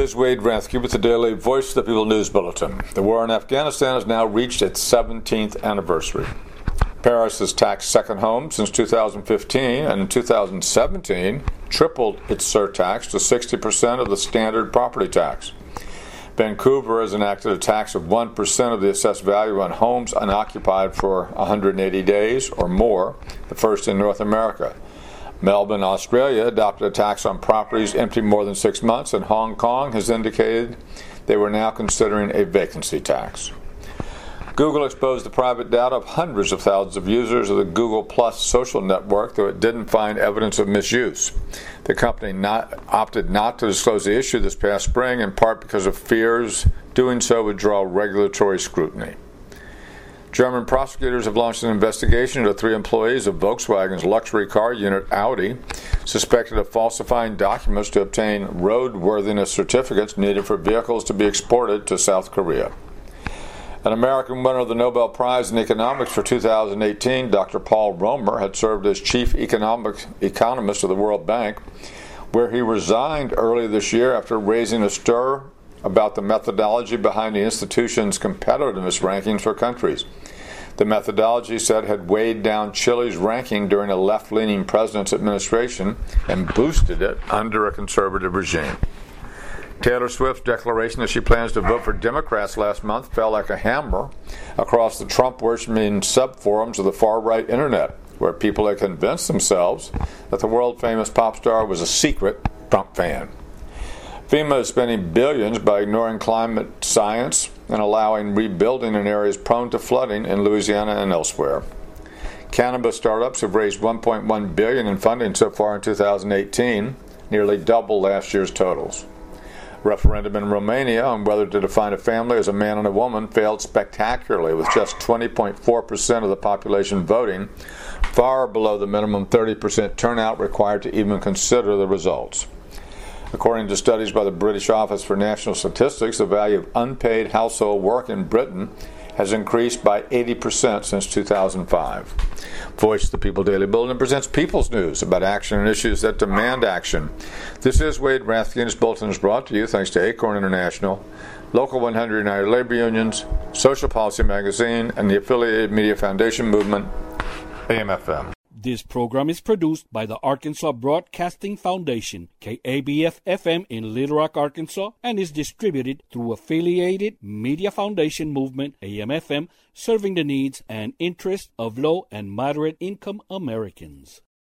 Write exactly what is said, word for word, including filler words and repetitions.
is Wade Rathke with the Daily Voice of the People News Bulletin. The war in Afghanistan has now reached its seventeenth anniversary. Paris has taxed second homes since two thousand fifteen, and in two thousand seventeen tripled its surtax to sixty percent of the standard property tax. Vancouver has enacted a tax of one percent of the assessed value on homes unoccupied for one hundred eighty days or more, the first in North America. Melbourne, Australia, adopted a tax on properties empty more than six months, and Hong Kong has indicated they were now considering a vacancy tax. Google exposed the private data of hundreds of thousands of users of the Google Plus social network, though it didn't find evidence of misuse. The company not, opted not to disclose the issue this past spring, in part because of fears doing so would draw regulatory scrutiny. German prosecutors have launched an investigation into three employees of Volkswagen's luxury car unit Audi, suspected of falsifying documents to obtain roadworthiness certificates needed for vehicles to be exported to South Korea. An American winner of the Nobel Prize in Economics for two thousand eighteen, Doctor Paul Romer, had served as chief economic economist of the World Bank, where he resigned early this year after raising a stir about the methodology behind the institution's competitiveness rankings for countries. The methodology, said, had weighed down Chile's ranking during a left-leaning president's administration and boosted it under a conservative regime. Taylor Swift's declaration that she plans to vote for Democrats last month fell like a hammer across the Trump-worshipping sub-forums of the far-right internet, where people had convinced themselves that the world-famous pop star was a secret Trump fan. FEMA is spending billions by ignoring climate science and allowing rebuilding in areas prone to flooding in Louisiana and elsewhere. Cannabis startups have raised one point one billion dollars in funding so far in two thousand eighteen, nearly double last year's totals. Referendum in Romania on whether to define a family as a man and a woman failed spectacularly, with just twenty point four percent of the population voting, far below the minimum thirty percent turnout required to even consider the results. According to studies by the British Office for National Statistics, the value of unpaid household work in Britain has increased by eighty percent since two thousand five. Voice of the People Daily Bulletin presents People's News about action and issues that demand action. This is Wade Rathke, and this bulletin is brought to you thanks to Acorn International, Local one hundred United Labor Unions, Social Policy Magazine, and the Affiliated Media Foundation Movement, A M F M. This program is produced by the Arkansas Broadcasting Foundation, K A B F F M in Little Rock, Arkansas, and is distributed through Affiliated Media Foundation Movement, A M F M, serving the needs and interests of low and moderate income Americans.